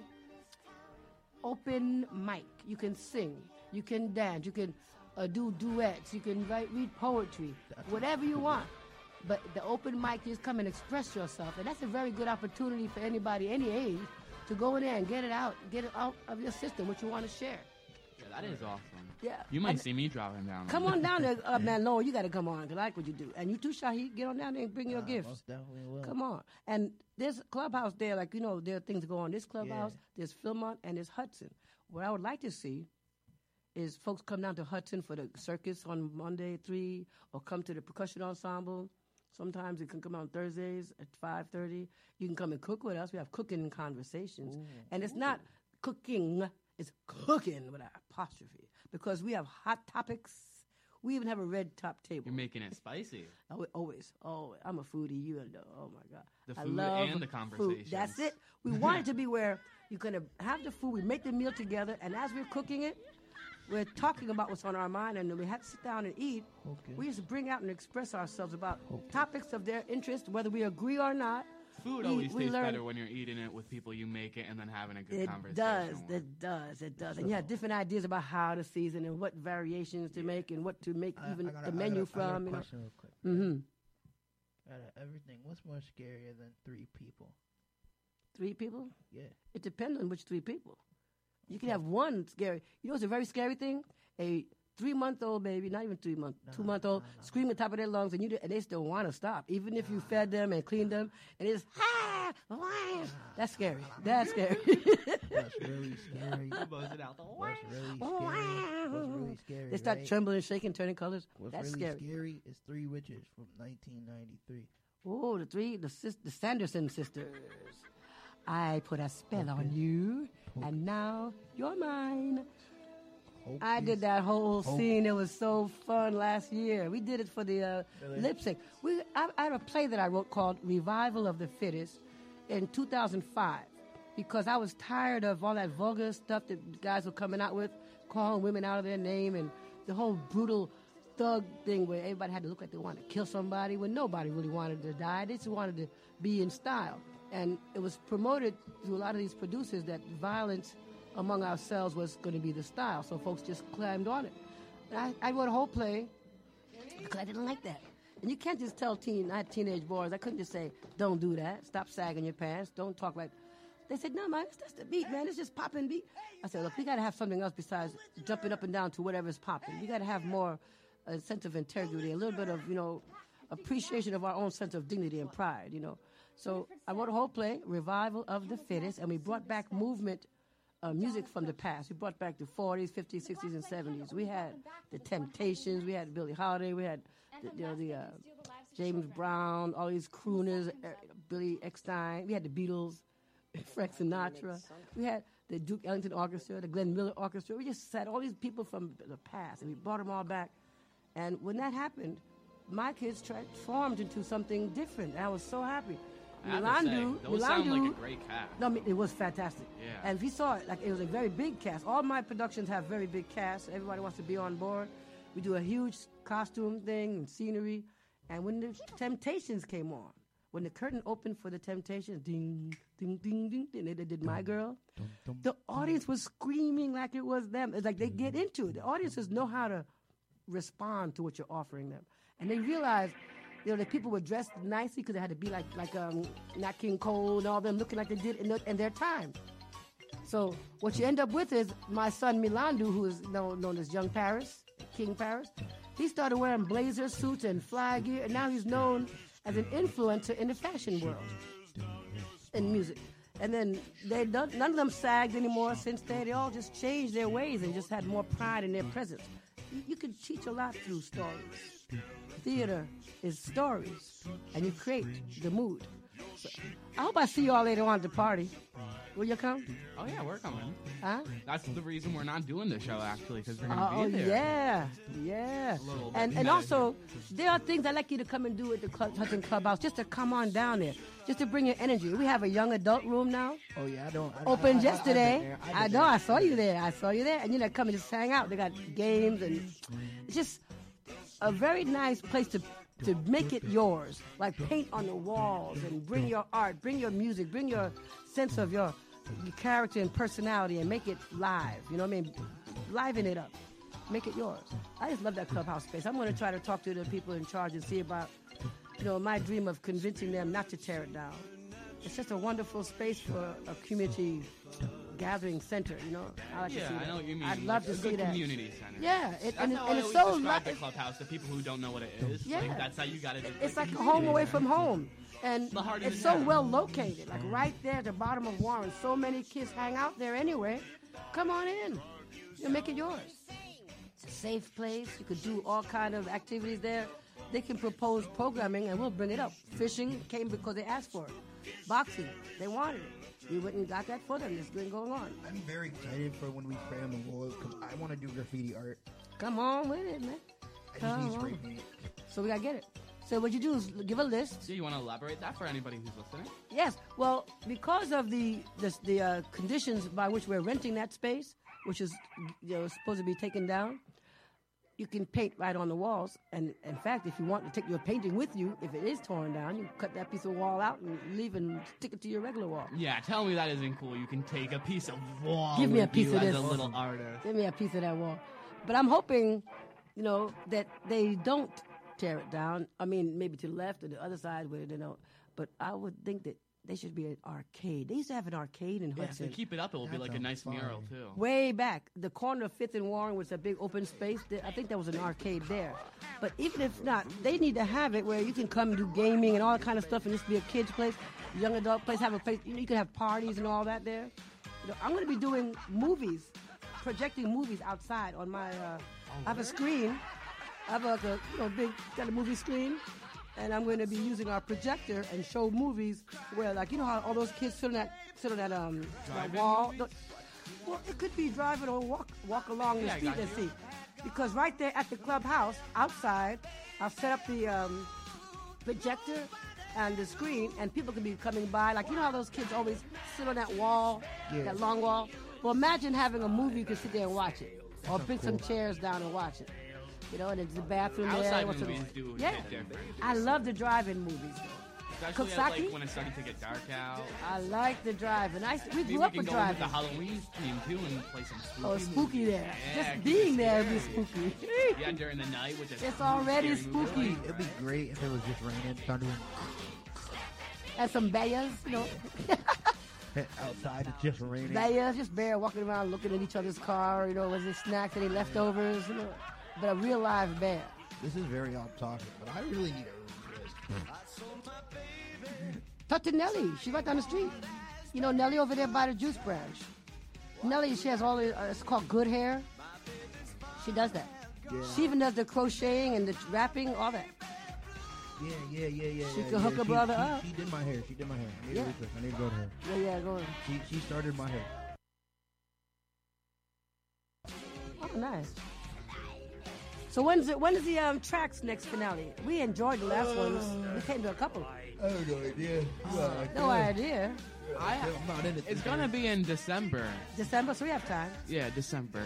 open mic. You can sing, you can dance, you can do duets, you can read poetry, whatever you want. But the open mic is come and express yourself, and that's a very good opportunity for anybody, any age, to go in there and get it out of your system, what you want to share. Yeah, that is awesome. Yeah. You might And see me dropping down. come on down there, man, Lord, you got to come on, 'cause I like what you do. And you too, Shaheed, get on down there and bring your gifts. Most definitely will. Come on. And there's a clubhouse there, like, you know, there are things go on. This clubhouse, there's Philmont, and there's Hudson. What I would like to see is folks come down to Hudson for the circus on Monday at 3, or come to the percussion ensemble. Sometimes you can come on Thursdays at 5:30. You can come and cook with us. We have cooking conversations. And it's not cooking, it's cooking with an apostrophe. Because we have hot topics. We even have a red top table. You're making it spicy. Always. Oh, I'm a foodie. You know. Oh, my God. The I food love and the food. conversations. That's it. We want it to be where you're going to have the food. We make the meal together. And as we're cooking it, we're talking about what's on our mind. And then we have to sit down and eat. Okay. We just bring out and express ourselves about topics of their interest, whether we agree or not. Food always tastes better when you're eating it with people you make it and then having a good conversation. It does. And you have different ideas about how to season and what variations to make and what to make even the menu from. I got a You know. question real quick. Out of everything, what's more scarier than 3 people? 3 people? Yeah. It depends on which 3 people. You can have one scary. You know what's a very scary thing? A 3-month-old baby, not even 3 months, 2-month-old, screaming at the top of their lungs, and they still want to stop, even if you fed them and cleaned them, and it's that's scary. That's scary. What's really scary? Buzz it out. What's really scary? They start right? trembling, shaking, turning colors. What's That's really scary. is 3 Witches from 1993. Oh, the Sanderson sisters. I put a spell on you, and now you're mine. I did that whole scene. It was so fun last year. We did it for the lip sync. I had a play that I wrote called Revival of the Fittest in 2005 because I was tired of all that vulgar stuff that guys were coming out with, calling women out of their name, and the whole brutal thug thing where everybody had to look like they wanted to kill somebody when nobody really wanted to die. They just wanted to be in style. And it was promoted to a lot of these producers that violence among ourselves was going to be the style, so folks just climbed on it. And I wrote a whole play because I didn't like that. And you can't just tell I had teenage boys, I couldn't just say, don't do that, stop sagging your pants, don't talk like. They said, no, man, that's the beat, man, it's just popping beat. I said, look, we got to have something else besides jumping up and down to whatever's popping. We got to have more a sense of integrity, a little bit of, appreciation of our own sense of dignity and pride, So I wrote a whole play, Revival of the Fittest, and we brought back movement music from the past. We brought back the 40s, 50s, 60s, and 70s. We had the Temptations. We had Billie Holiday. We had the James Brown, all these crooners, Billy Eckstine. We had the Beatles, Frank Sinatra. We had the Duke Ellington Orchestra, the Glenn Miller Orchestra. We just had all these people from the past, and we brought them all back. And when that happened, my kids transformed into something different. And I was so happy. Those sound like a great cast. No, I mean, it was fantastic. Yeah. And if you saw it, like it was a very big cast. All my productions have very big casts. Everybody wants to be on board. We do a huge costume thing and scenery. And when the Temptations came on, when the curtain opened for the Temptations, ding, ding, ding, ding, and they did My Girl, the audience was screaming like it was them. It's like they get into it. The audiences know how to respond to what you're offering them. And they realize the people were dressed nicely because they had to be like Nat King Cole and all them looking like they did in their time. So what you end up with is my son Milandu, who is known as Young Paris, King Paris. He started wearing blazer suits and fly gear, and now he's known as an influencer in the fashion world, in music. And then none of them sagged anymore since they all just changed their ways and just had more pride in their presence. You can teach a lot through stories. Theater is stories, and you create the mood. I hope I see you all later on at the party. Will you come? Oh yeah, we're coming. Huh? That's the reason we're not doing the show actually, because we're gonna Oh be there. yeah. A little bit. And also, there are things I'd like you to come and do at the Hudson Clubhouse, just to come on down there, just to bring your energy. We have a young adult room now. Oh yeah, I don't. Opened I've yesterday. been there. I've I been know. there. I saw you there. And you know, come and just hang out. They got games and it's just a very nice place to make it yours. Like paint on the walls and bring your art, bring your music, bring your sense of your character and personality and make it live. You know what I mean? Liven it up. Make it yours. I just love that clubhouse space. I'm going to try to talk to the people in charge and see about, my dream of convincing them not to tear it down. It's just a wonderful space for a community gathering center, I like to see that. I know what you mean. I'd love to a see good that. community center. Yeah, That's and how I it's always so describe the li- clubhouse to people who don't know what it is. Yeah. Like, that's how you got to do it. It's like a home away from home. And The heart of it's the so town. well located, like right there at the bottom of Warren. So many kids hang out there anyway. Come on in. Make it yours. It's a safe place. You could do all kind of activities there. They can propose programming and we'll bring it up. Fishing came because they asked for it. Boxing, they wanted it. We went and got that for them. There's good going on. I'm very excited for when we spray on the walls because I want to do graffiti art. Come on with it, man. I just Come need spray on. paint. So we got to get it. So what you do is give a list. Yeah, you want to elaborate that for anybody who's listening? Yes. Well, because of the conditions by which we're renting that space, which is supposed to be taken down, you can paint right on the walls. And in fact, if you want to take your painting with you, if it is torn down, you can cut that piece of wall out and leave and stick it to your regular wall. Yeah, tell me that isn't cool. You can take a piece of wall Give me a with piece you of as this. a little artist. Give me a piece of that wall. But I'm hoping, that they don't tear it down. I mean, maybe to the left or the other side where they don't. But I would think that they should be an arcade. They used to have an arcade in Yeah, if Hudson. they keep it up, it will be like a nice mural, too. Way back, the corner of 5th and Warren was a big open space. I think there was an arcade there. But even if not, they need to have it where you can come and do gaming and all that kind of stuff and just be a kid's place, young adult place, have a place. You can have parties and all that there. I'm going to be doing movies, projecting movies outside on my. I have a screen. I have like a big got a movie screen. And I'm going to be using our projector and show movies where, like, how all those kids sit on that wall. Well, it could be driving or walk along the street and see. Because right there at the clubhouse, outside, I'll set up the projector and the screen, and people can be coming by. Like, how those kids always sit on that wall, that long wall? Well, imagine having a movie you can sit there and watch it. Or bring some chairs down and watch it. And there's a bathroom there. Outside What's movies it- do yeah. hit different. I love the drive-in movies, though. Especially at, Koksaki? like, when it's starting to get dark out. I like the drive-in. We Maybe grew we up can with go in with drive-in. the Halloween theme, too, and play some spooky Oh, spooky movies. there. Yeah, Just keep being it there would be scary. spooky. Yeah, during the night with the It's already scary movie. spooky. It'd be great if it was just raining, thundering. And some bears, Outside, it's just raining. bears, just bear walking around looking at each other's car, was it snacks, any leftovers, But a real live bear. This is very off topic, but I really need a room for this. Talk to Nellie. She's right down the street. Nellie over there by the juice branch. Nellie, she has all the, it's called good hair. She does that. Yeah. She even does the crocheting and the wrapping, all that. Yeah. She could hook her brother up. She did my hair. I need Yeah. to research. I need to go to her. Yeah, go on. She started my hair. Oh, nice. So when is the Tracks next finale? We enjoyed the last ones. We came to a couple. I have no idea. No idea. I'm not in it. It's gonna be in December. December, so we have time. Yeah, December.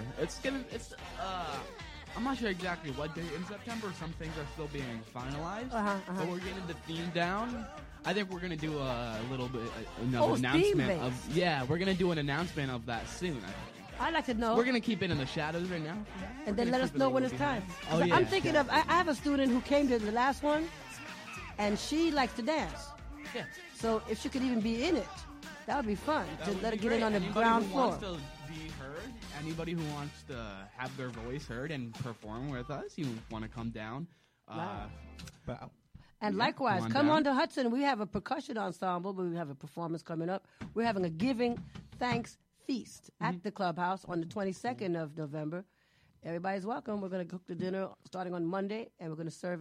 I'm not sure exactly what date in September. Some things are still being finalized. But we're getting the theme down. I think we're gonna do a little bit another announcement theme-based. of. Yeah, we're gonna do an announcement of that soon. I think. I'd like to know. We're gonna keep it in the shadows right now. And then let us know when it's time. Oh, So yeah. I'm thinking of, I have a student who came to the last one, and she likes to dance. Yeah. So if she could even be in it, that would be fun That to would let her be get in great. on the Anybody ground who floor. wants to be heard, anybody who wants to have their voice heard and perform with us, you want to come down. Wow. Wow. And Yeah, likewise, come on come down. on to Hudson. We have a percussion ensemble, but we have a performance coming up. We're having a giving thanks feast at the clubhouse on the 22nd of November. Everybody's welcome. We're going to cook the dinner starting on Monday, and we're going to serve it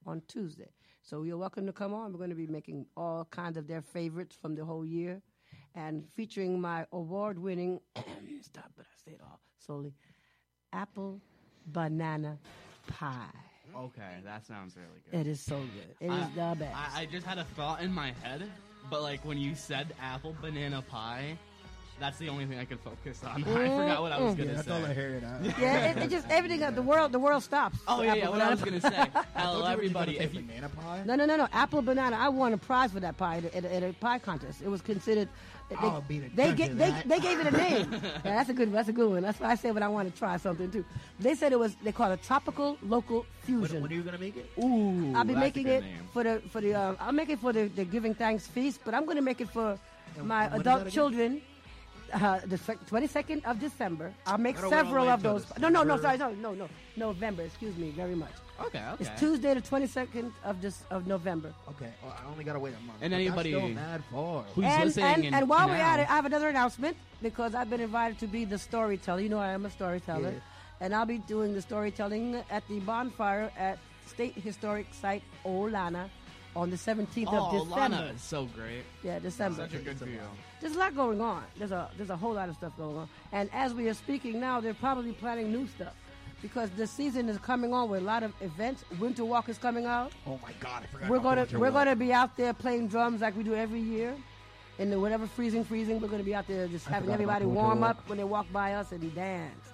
on Tuesday. So you're welcome to come on. We're going to be making all kinds of their favorites from the whole year and featuring my award-winning, stop it, I say it all slowly, apple banana pie. Okay, that sounds really good. It is so good. It is the best. I just had a thought in my head, but like when you said apple banana pie, that's the only thing I could focus on. I forgot what I was gonna That's say. all I heard. Yeah, it just everything. The world stops. Oh for yeah, apple what I was banana gonna say. Don't Hello you really everybody. gonna If say you banana pie? No. Apple banana. I won a prize for that pie at a pie contest. It was considered. I'll beat a They judge get of they, that. they gave it a name. Yeah, that's a good one. That's why I said when I want to try something too. They said it was they call it tropical local fusion. When are you gonna make it? ooh, I'll be that's a making good it name. for the I'll make it for the giving thanks feast, but I'm going to make it for my and when is that adult again? children. The 22nd of December. I'll make I don't wanna several wait of till those. No, December. sorry, no, November. Excuse me very much. Okay. It's Tuesday, the 22nd of November. Okay, well, I only gotta wait a month. And but anybody- that's still mad far. Who's listening? And while we're now- at it, I have another announcement because I've been invited to be the storyteller. You know, I am a storyteller. Yeah. And I'll be doing the storytelling at the bonfire at State Historic Site Olana on the 17th of Oh, December. Lana is so great. Yeah, December. Such a good view. There's a lot going on. There's a whole lot of stuff going on. And as we are speaking now, they're probably planning new stuff because the season is coming on with a lot of events. Winter Walk is coming out. Oh my God, I forgot. We're about gonna Winter we're Walk. gonna be out there playing drums like we do every year. In the whatever freezing, we're gonna be out there just having forgot about everybody the Winter warm Walk. up when they walk by us and dance.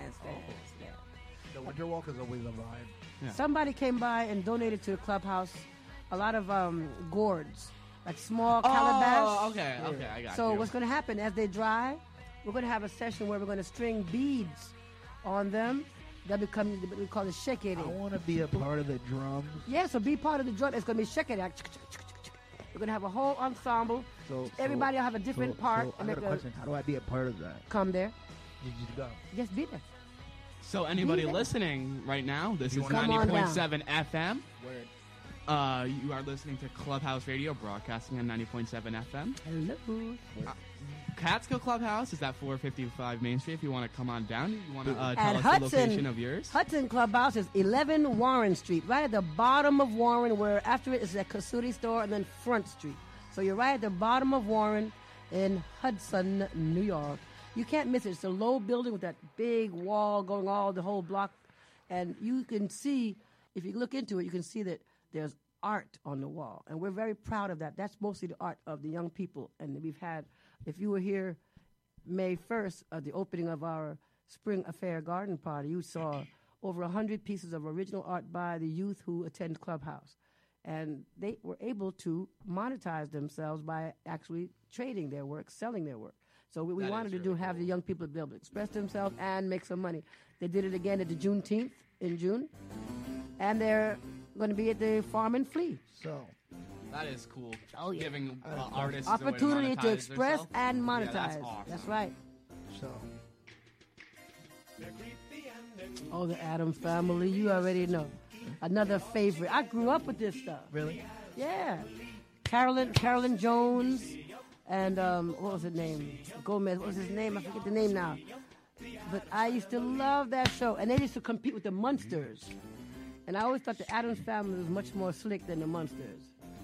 The Winter Walk is always a vibe. Yeah. Somebody came by and donated to the clubhouse a lot of gourds, like small calabash. Oh, okay, I got So you. what's going to happen as they dry? We're going to have a session where we're going to string beads on them. That become what we call the shake it. I want to be a part of the drums. Yeah, so be part of the drum. It's going to be shake it. We're going to have a whole ensemble. Everybody will have a different part. So I got a question. How do I be a part of that? Come there. You just go. Just be there. So anybody Yeah. listening right now, this is Come on 90.7 FM. Word. You are listening to Clubhouse Radio, broadcasting on 90.7 FM. Hello. Catskill Clubhouse is at 455 Main Street. If you want to come on down, you want to tell At us Hudson, the location of yours. Hudson Clubhouse is 11 Warren Street, right at the bottom of Warren, where after it is a Kasuri store and then Front Street. So you're right at the bottom of Warren in Hudson, New York. You can't miss it. It's a low building with that big wall going all the whole block. And you can see, if you look into it, you can see that there's art on the wall. And we're very proud of that. That's mostly the art of the young people. And we've had, if you were here May 1st, at the opening of our Spring Affair Garden Party, you saw over 100 pieces of original art by the youth who attend Clubhouse. And they were able to monetize themselves by actually trading their work, selling their work. So we That wanted is to do really have the cool. young people be able to express themselves and make some money. They did it again at the Juneteenth in June. And they're going to be at the Farm and Flea. So, That is cool. Oh, yeah. Giving artists a way Opportunity to monetize express themselves. and monetize. Yeah, that's awesome. That's right. so. Oh, the Addams Family, you already know. Another favorite. I grew up with this stuff. Really? Yeah. Carolyn Jones and what was his name? Gomez. What was his name? I forget the name now. But I used to love that show. And they used to compete with the Munsters. And I always thought the Addams Family was much more slick than the Munsters.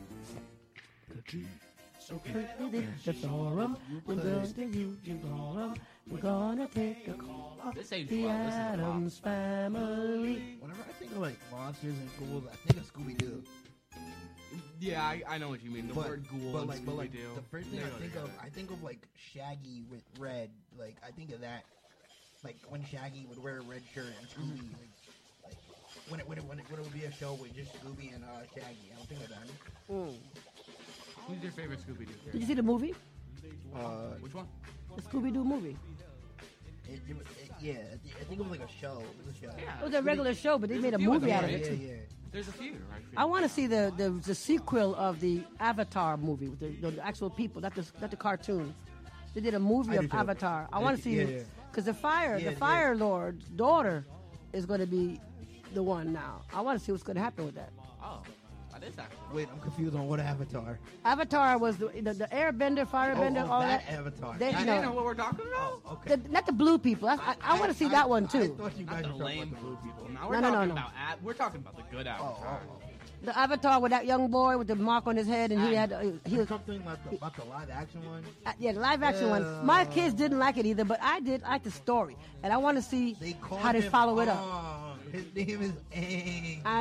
The forum, we're going to use the forum. We're gonna take a call off This ain't the fun. This is Addams Family. Whenever I think of like monsters and ghouls, I think of Scooby Doo. Yeah, I know what you mean. The word ghoul and Scooby-Doo. the first thing They I go think of, together. I think of like Shaggy with red. Like I think of that. Like when Shaggy would wear a red shirt and Scooby. Like when it would be a show with just Scooby and Shaggy. I don't think of that. Who's your favorite Scooby-Doo Did character? you see the movie? Which one? The Scooby-Doo movie. Yeah, I think of like a show. It was a show. Yeah. It was a regular show, but they There's made a a few of movie them, out of right? it Yeah, too. yeah. There's a few, right? I want to see the sequel of the Avatar movie with the actual people, not the cartoon. They did a movie I do of too. Avatar. I want to see Yeah, it yeah. because the Yeah, Fire Lord's daughter is going to be the one now. I want to see what's going to happen with that. Oh, that is actually. Wait, I'm confused on what Avatar. Avatar was the Airbender, Firebender, all that that. Avatar. They- I no. didn't know what we're talking about. Oh, okay. Not the blue people. I want to see that one I too. thought you Not guys the were talking lame about the blue blue people. people. Now we're No, no, talking no, no. about we're talking about the good Avatar. The Avatar with that young boy with the mark on his head, and he had he was something about the live action one. yeah, the live action one. My kids didn't like it either, but I did like the story, and I want to see how they follow it up. His name is Aang. I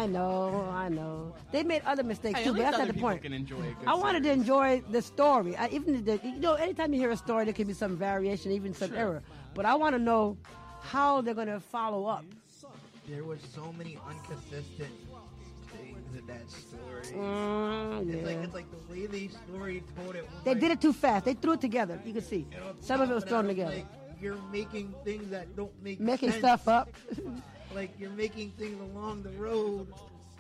know. They made other mistakes Hey, too, at but least that's not other the people point. can enjoy a good I wanted to series. enjoy the story. Anytime you hear a story, there can be some variation, even some error. But I want to know how they're going to follow up. There was so many inconsistent things in that story. Yeah. It's like the way they story told it. Was They like, did it too fast. They threw it together. You can see. and on Some of it top was thrown that, together. Like, you're making things that don't make Making sense. stuff up. Like you're making things along the road.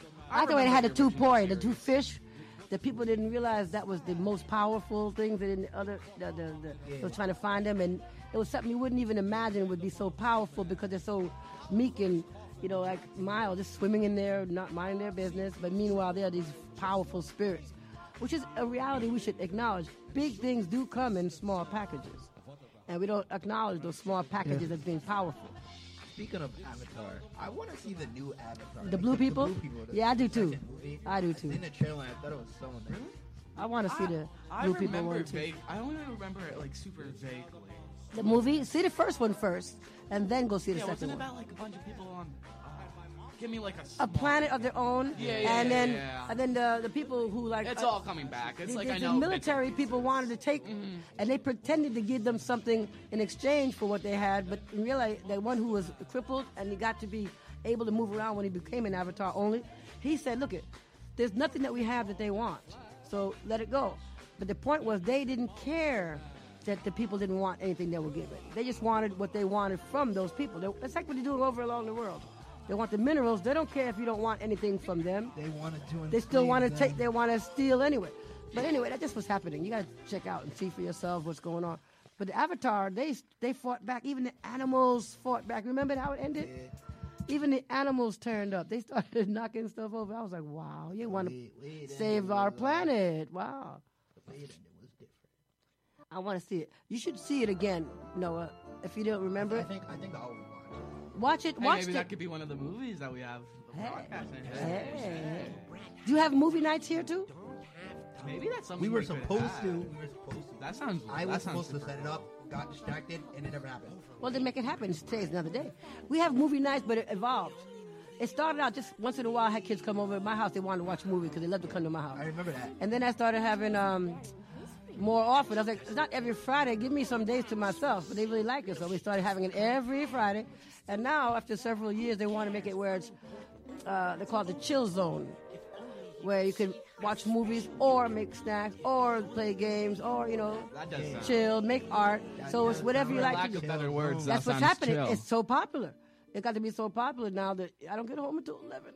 I thought it had the two poi, the two fish. The people didn't realize that was the most powerful things that in the other. They were trying to find them, and it was something you wouldn't even imagine would be so powerful because they're so meek and, like mild, just swimming in there, not minding their business. But meanwhile, they are these powerful spirits, which is a reality we should acknowledge. Big things do come in small packages, and we don't acknowledge those small packages as being powerful. Speaking of Avatar, I want to see the new Avatar. The blue people? The Yeah, I do too. second movie. I do too. In the trailer, I thought it was so nice. I want to see the I blue people remember one it too. vague. I only remember it like super vaguely. The movie, see the first one first, and then go see the Yeah, second wasn't it one. about like a bunch of people on? Give me like a. A small- planet of their own, Yeah, and then yeah. and then the people who like It's all coming back. It's like I the know. military people wanted to take, and they pretended to give them something in exchange for what they had, but in real the one who was crippled and he got to be able to move around when he became an avatar only, he said, "Look, there's nothing that we have that they want, so let it go." But the point was they didn't care that the people didn't want anything they were given. They just wanted what they wanted from those people. It's like what they're doing over along the world. They want the minerals. They don't care if you don't want anything from them. They wanted to. They still want to enslave take. them. They want to steal anyway. But anyway, that's just what's happening. You got to check out and see for yourself what's going on. But the Avatar, they fought back. Even the animals fought back. Remember how it ended? Even the animals turned up. They started knocking stuff over. I was like, wow, you want to save our planet. Wow. I want to see it. You should see it again, Noah, if you don't remember I it. think I'll Watch it. Hey, Watch maybe it. that could be one of the movies that we have. broadcasting. Hey. Do you have movie nights here too? Maybe that's something We were could supposed have. to. We were supposed to. That sounds. I that was sounds supposed to super set it up, got distracted, and it never happened. Well, then make it happen. Today's another day. We have movie nights, but it evolved. It started out just once in a while. I had kids come over to my house. They wanted to watch a movie because they love to come to my house. I remember that. And then I started having more often. I was like, it's not every Friday. Give me some days to myself. But they really like it, so we started having it every Friday. And now, after several years, they want to make it where it's they call it the chill zone, where you can watch movies or make snacks or play games or That does sound. chill, make art. So it's whatever you For like lack to of do. better words, That's that what's sounds happening. chill. It's so popular. It got to be so popular now that I don't get home until 11.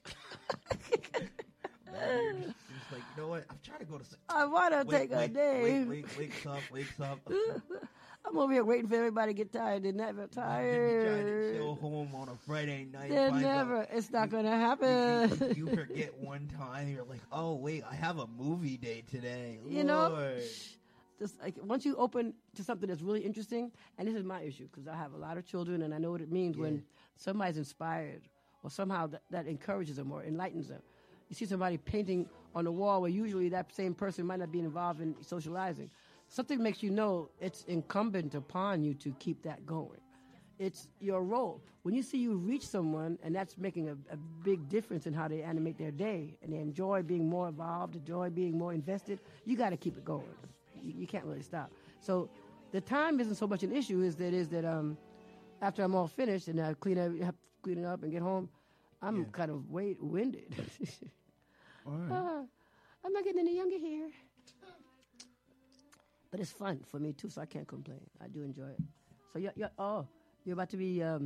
It's like, you know what? I'm trying to go to sleep. I want to take a day. Wakes up. I'm over here waiting for everybody to get tired. They're never Trying to tired. chill home on a Friday night. They're finds out never. It's not going to happen. You forget one time. You're like, oh wait, I have a movie day today. You know? Lord. Just like once you open to something that's really interesting, and this is my issue because I have a lot of children and I know what it means when somebody's inspired or somehow that encourages them or enlightens them. You see somebody painting on the wall where usually that same person might not be involved in socializing. Something makes you know it's incumbent upon you to keep that going. It's your role. When you see you reach someone and that's making a big difference in how they animate their day and they enjoy being more involved, enjoy being more invested, you got to keep it going. You can't really stop. So the time isn't so much an issue as that after I'm all finished and I clean it up and get home, I'm kind of winded. I'm not getting any younger here. But it's fun for me too, so I can't complain. I do enjoy it. So you're about to be Yeah.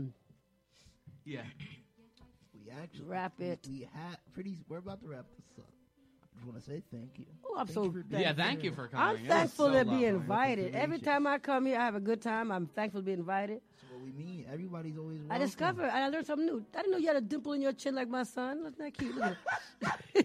We actually Wrap it. We're about to wrap this up. I just want to say thank you. Oh, I'm Thank so you for being Yeah. here. Thank you for I'm coming. It was thankful so to be lovely. invited. Every time I come here, I have a good time. I'm thankful to be invited. So what we mean, everybody's always welcome. I discovered, and I learned something new. I didn't know you had a dimple in your chin like my son. Isn't that cute? Look at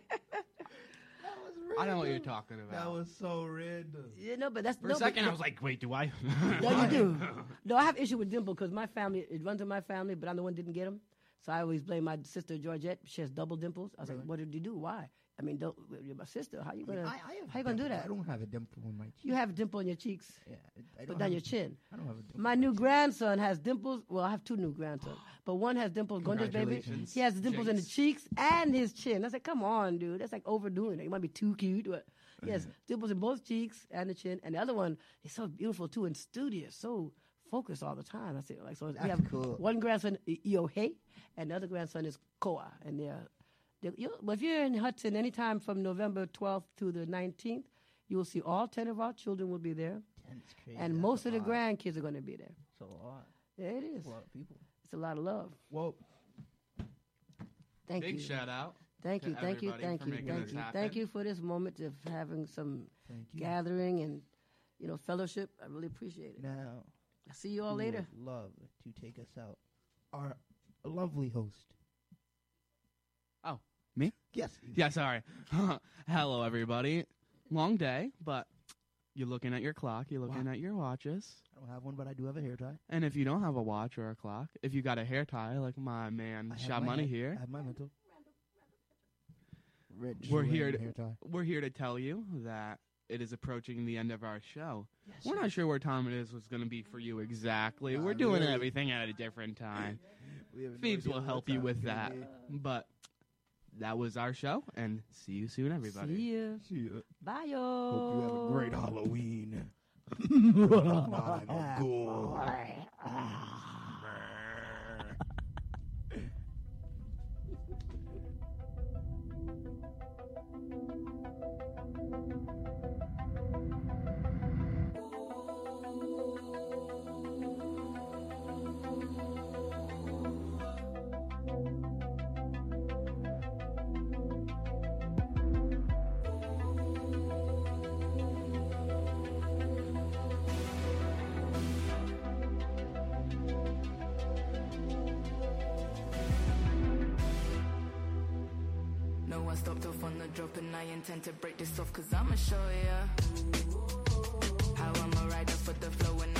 I know what you're talking about. That was so random. but that's For a second, I was like, wait, do I? No, you do. No, I have issue with dimple because my family, it runs in my family, but I'm the one that didn't get them. So I always blame my sister Georgette. She has double dimples. I was like, what did you do? Why? I mean, you're my sister. How you gonna how you gonna do that? I don't have a dimple in my cheek. You have a dimple in your cheeks. Yeah, I But don't down have your a- chin. I don't have a dimple. My new grandson has dimples. Well, I have two new grandsons, but one has dimples. Gunda's baby. Congratulations, He has dimples in the Jinx. cheeks and his chin. I said, come on, dude. That's like overdoing it. You might be too cute. But he has dimples in both cheeks and the chin. And the other one is so beautiful too and studious, so focused all the time. I said, like, so we That's have cool. one grandson, Iohei, and the other grandson is Koa, and well, if you're in Hudson anytime from November 12th to the 19th, you will see all 10 of our children will be there, That's crazy. and That's most a of the lot. grandkids are going to be there. It's a lot. Yeah, it is. That's a lot of people. It's a lot of love. Well, Thank Big you. shout out. Thank to you, thank you, everybody thank for you, making thank this you. happen. Thank you for this moment of having some thank you. gathering and, fellowship. I really appreciate it. Now, I'll see you all who later. would love to take us out. Our lovely host. Oh, me? Yes. Yeah, sorry. Hello, everybody. Long day, but you're looking at your clock. You're looking at your watches. I don't have one, but I do have a hair tie. And if you don't have a watch or a clock, if you got a hair tie like my man I have Shot my Money head- here, I have my mental. Red we're Joanne here to hair tie. we're here to tell you that it is approaching the end of our show. We're not sure what time it is was going to be for you exactly. Nah, We're doing really. everything at a different time. We have no Phoebes idea will what help time you it's with gonna that. be. But that was our show, and see you soon, everybody. See you. See ya. Bye, yo. Hope you have a great Halloween. I'm a ghoul. No one stopped off on the drop and I intend to break this off cause I'ma show ya how I'm a rider for the flow and